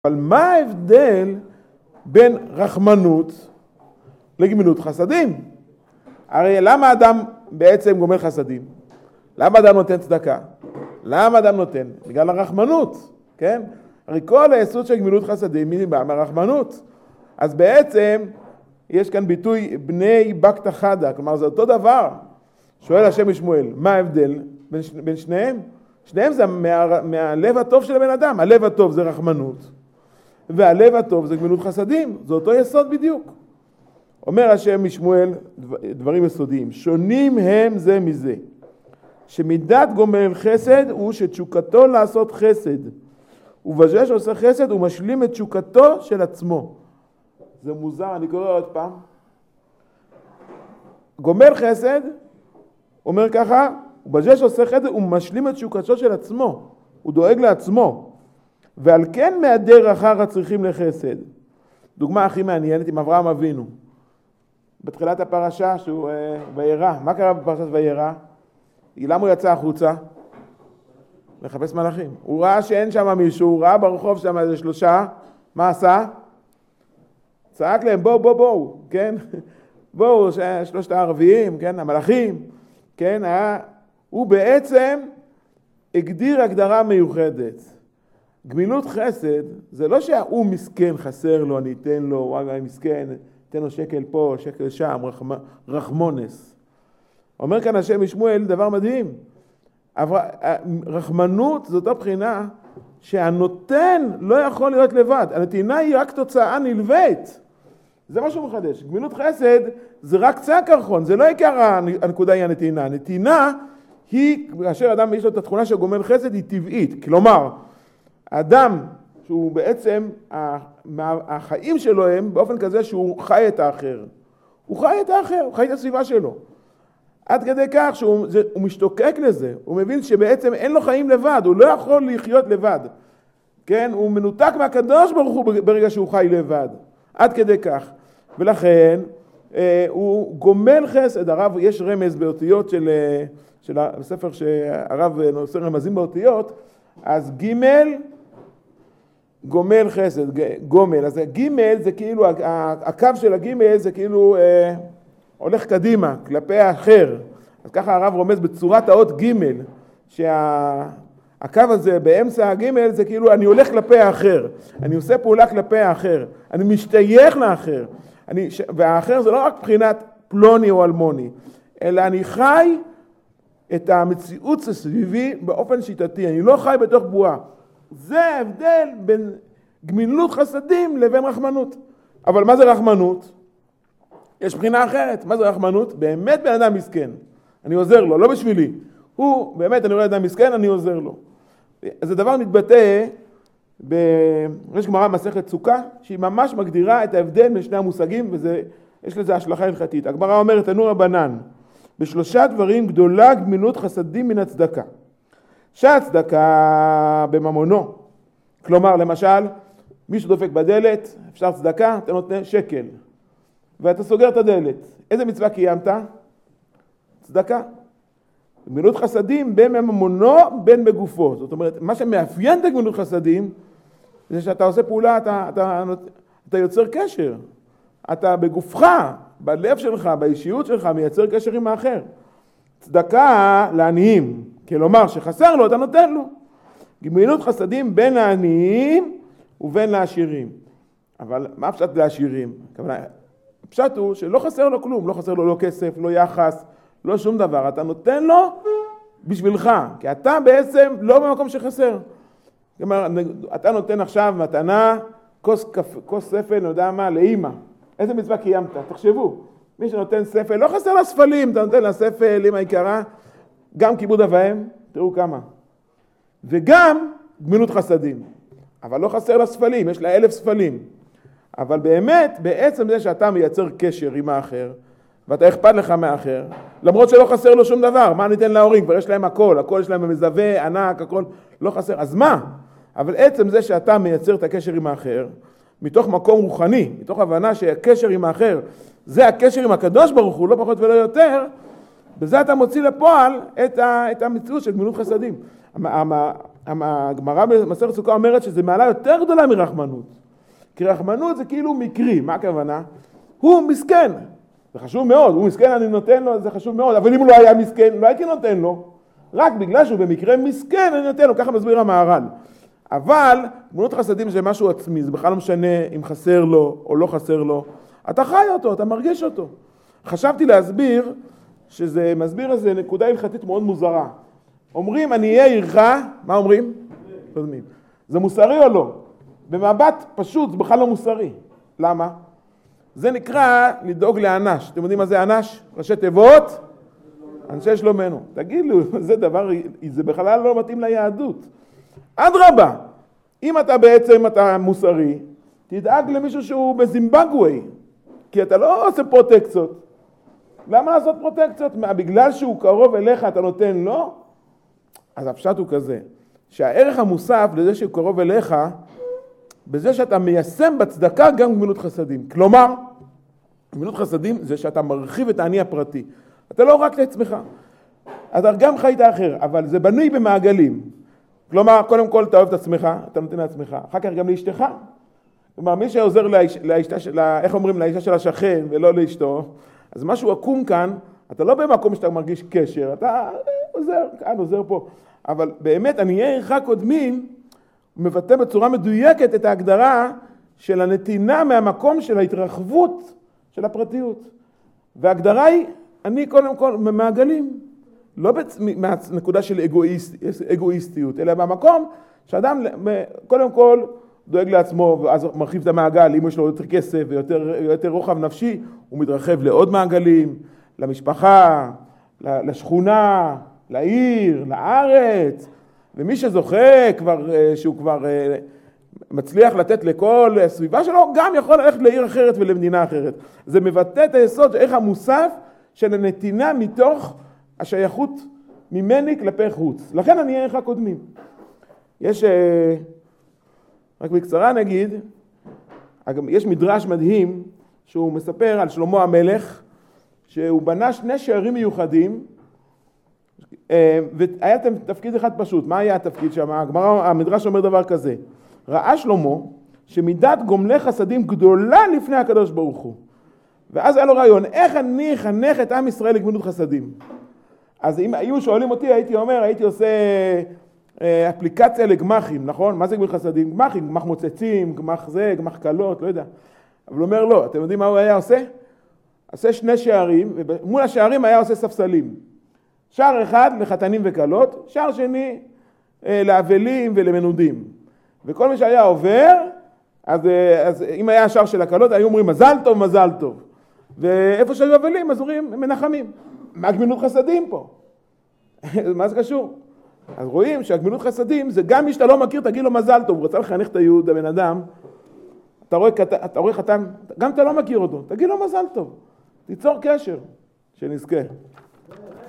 אבל מה ההבדל בין רחמנות לגמילות חסדים? הרי למה אדם בעצם גומל חסדים? למה אדם נותן צדקה? למה אדם נותן? בגלל הרחמנות, כן? הרי כל היסוד של גמילות חסדים היא באה מהרחמנות. אז בעצם יש כאן ביטוי בני בקתא חדא, כלומר זה אותו דבר. שואל השם משמואל, מה ההבדל בין שניהם? שניהם זה מהלב הטוב של הבן אדם. הלב הטוב זה רחמנות, והלב הטוב זה גמילות חסדים. זה אותו יסוד בדיוק. אומר השם משמואל דברים יסודיים, שונים הם זה מזה. שמידת גומל חסד הוא שתשוקתו לעשות חסד, ובזה שעושה חסד הוא משלים את תשוקתו של עצמו. זה מוזר, אני קורא עוד פעם. גומל חסד, אומר ככה, ובזה שעושה חסד הוא משלים את תשוקתו של עצמו, הוא דואג לעצמו, ועל כן מהדר אחר הצריכים לחסד. דוגמה הכי מעניינת עם אברהם אבינו. בתחילת הפרשה שהוא וירא, מה קרה בפרשת וירא? למה הוא יצא החוצה? לחפש מלאכים. הוא ראה שאין שם מישהו, הוא ראה ברחוב שם איזה שלושה, מה עשה? צעק להם בואו, כן? בואו, שלושת הערביים, כן? המלאכים, כן? הוא בעצם הגדיר הגדרה מיוחדת. גמילות חסד, זה לא שהוא מסכן, חסר לו, אני אתן לו, וואי מסכן, תן לו שקל פה, שקל שם, רחמונס. אומר כאן השם משמואל דבר מדהים. רחמנות זאת הבחינה שהנותן לא יכול להיות לבד. הנתינה היא רק תוצאה נלווית. זה מה שהוא מחדש. גמילות חסד זה רק קצה הקרחון, זה לא עיקר הנקודה היא הנתינה. הנתינה היא, כאשר אדם יש לו את התכונה של גומל חסד, היא טבעית. כלומר, האדם שהוא בעצם, החיים שלו הם באופן כזה שהוא חי את האחר. הוא חי את האחר, הוא חי את הסביבה שלו. עד כדי כך שהוא משתוקק לזה, הוא מבין שבעצם אין לו חיים לבד, הוא לא יכול לחיות לבד. כן? הוא מנותק מהקדוש ברוך הוא ברגע שהוא חי לבד. עד כדי כך. ולכן הוא גומל חסד. הרב, יש רמז באותיות של הספר שהרב עושה רמזים באותיות, אז ג' גומל חסד, גומל. אז הג' זה כאילו, הקו של הג' זה כאילו הולך קדימה, כלפי האחר. אז ככה הרב רומז בצורת האות ג' שהקו הזה באמצע הג' זה כאילו אני הולך כלפי האחר. אני עושה פעולה כלפי האחר. אני משתייך לאחר. והאחר זה לא רק בחינת פלוני או אלמוני, אלא אני חי את המציאות סביבי באופן שיטתי. אני לא חי בתוך בועה. זה ההבדל בין גמילות חסדים לבין רחמנות. אבל מה זה רחמנות? יש בחינה אחרת. מה זה רחמנות? באמת בן אדם מסכן. אני עוזר לו, לא בשבילי. הוא, באמת, אני רואה אדם מסכן, אני עוזר לו. זה דבר מתבטא, יש גמרא מסכת סוכה, שהיא ממש מגדירה את ההבדל בין שני המושגים, ויש לזה השלכה הלכתית. הגמרא אומרת, תנו רבנן, בשלושה דברים גדולה גמילות חסדים מן הצדקה. שהצדקה בממונו. כלומר, למשל, מישהו דופק בדלת, אפשר צדקה, אתה נותן שקל. ואתה סוגר את הדלת. איזה מצווה קיימת? צדקה. גמילות חסדים בין ממונו בין בגופו. זאת אומרת, מה שמאפיין את גמילות חסדים, זה שאתה עושה פעולה, אתה יוצר קשר. אתה בגופך, בלב שלך, באישיות שלך, מייצר קשר עם האחר. צדקה לעניים. כלומר, שחסר לו, אתה נותן לו. גמילות חסדים בין העניים ובין לעשירים. אבל מה פשט לעשירים? הפשט הוא שלא חסר לו כלום, לא חסר לו לא כסף, לא יחס, לא שום דבר. אתה נותן לו בשבילך, כי אתה בעצם לא במקום שחסר. כלומר, אתה נותן עכשיו מתנה, כוס ספל, אני יודע מה, לאמא. איזה מצווה קיימת? תחשבו, מי שנותן ספל, לא חסר לה ספלים, אתה נותן לה ספל, אמא יקרה, גם כיבוד אב ואם, תראו כמה. וגם גמילות חסדים. אבל לא חסר לה ספלים, יש לה 1000 ספלים. אבל באמת, בעצם זה שאתה מייצר קשר עם האחר, ואתה אכפת לך מהאחר, למרות שלא חסר לו שום דבר, מה ניתן להורים? כבר יש להם הכל יש להם מזווה, ענק, הכל לא חסר, אז מה? אבל עצם זה שאתה מייצר את הקשר עם האחר, מתוך מקום רוחני, מתוך הבנה שהקשר עם האחר, זה הקשר עם הקדוש ברוך הוא, לא פחות ולא יותר, בזה אתה מוציא לפועל את המציאות של גמילות חסדים. הגמרא במסכת סוכה אומרת שזה מעלה יותר גדולה מרחמנות. כי רחמנות זה כאילו מקרי, מה הכוונה? הוא מסכן, זה חשוב מאוד, הוא מסכן אני נותן לו, זה חשוב מאוד, אבל אם הוא לא היה מסכן, לא הייתי נותן לו, רק בגלל שהוא במקרה מסכן אני נותן לו, ככה מסביר המהר"ל. אבל גמילות חסדים זה משהו עצמי, זה בכלל לא משנה אם חסר לו או לא חסר לו, אתה חי אותו, אתה מרגיש אותו. חשבתי להסביר שזה מסביר איזה נקודה הלכתית מאוד מוזרה. אומרים עניי עירך, מה אומרים? זה מוסרי או לא? במבט פשוט זה בכלל לא מוסרי. למה? זה נקרא לדאוג לאנש. אתם יודעים מה זה אנש? ראשי תיבות? אנשי שלומנו. תגידו, זה דבר, זה בכלל לא מתאים ליהדות. אדרבה, אם אתה בעצם אתה מוסרי, תדאג למישהו שהוא בזימבבואה, כי אתה לא עושה פרוטקציות. למה לעשות פרוטקציות? בגלל שהוא קרוב אליך אתה נותן לו? אז הפשט הוא כזה, שהערך המוסף לזה שהוא קרוב אליך, בזה שאתה מיישם בצדקה גם גמילות חסדים. כלומר, גמילות חסדים זה שאתה מרחיב את העני הפרטי. אתה לא רק לעצמך, אתה גם חיית אחר, אבל זה בנוי במעגלים. כלומר, קודם כל אתה אוהב את עצמך, אתה נותן לעצמך, אחר כך גם לאשתך. כלומר, מי שעוזר לאשתה שלה, איך אומרים, לאישה של השכן ולא לאשתו, אז משהו עקום כאן, אתה לא במקום שאתה מרגיש קשר, אתה עוזר, כאן עוזר פה. אבל באמת, עניי עירך קודמים, מבטא בצורה מדויקת את ההגדרה של הנתינה מהמקום של ההתרחבות של הפרטיות. וההגדרה היא, אני קודם כל ממעגלים, לא מהנקודה של אגואיסטיות, אלא במקום שאדם קודם כל דואג לעצמו ואז מרחיב את המעגל, אם יש לו יותר כסף ויותר רוחב נפשי, הוא מתרחב לעוד מעגלים, למשפחה, לשכונה, לעיר, לארץ, ומי שזוכה כבר, שהוא כבר מצליח לתת לכל הסביבה שלו, גם יכול ללכת לעיר אחרת ולמדינה אחרת. זה מבטא את היסוד, איך המוסף של הנתינה מתוך השייכות ממני כלפי חוץ. לכן עניי עירך קודמים. יש, רק בקצרה נגיד, יש מדרש מדהים שהוא מספר על שלמה המלך, שהוא בנה 2 שערים מיוחדים, והיה תפקיד אחד פשוט. מה היה התפקיד שם? המדרש אומר דבר כזה, ראה שלמה שמידת גומלי חסדים גדולה לפני הקדוש ברוך הוא. ואז היה לו רעיון, איך אני אחנך את עם ישראל לגמילות חסדים? אז אם היו שואלים אותי, הייתי עושה אפליקציה לגמחים, נכון? מה זה גמילות חסדים? גמחים, גמח מוצצים, גמח זה, גמח קלות, לא יודע. אבל הוא אומר לא, אתם יודעים מה הוא היה עושה? עושה 2 שערים, ומול השערים היה עושה ספסלים. שער אחד לחתנים וקלות, שער שני לאבלים ולמנודים. וכל מי שהיה עובר, אז אם היה השער של הקלות, היו אומרים מזל טוב, מזל טוב. ואיפה שהיו אבלים, אז אומרים מנחמים. מה גמילות חסדים פה? מה זה קשור? אז רואים שהגמילות חסדים זה גם מי שאתה לא מכיר, תגיד לו מזל טוב. הוא רצה לחנך את היהוד, הבן אדם. אתה רואה חתן, גם אתה לא מכיר אותו, תגיד לו מזל טוב. תיצור קשר, שנזכה.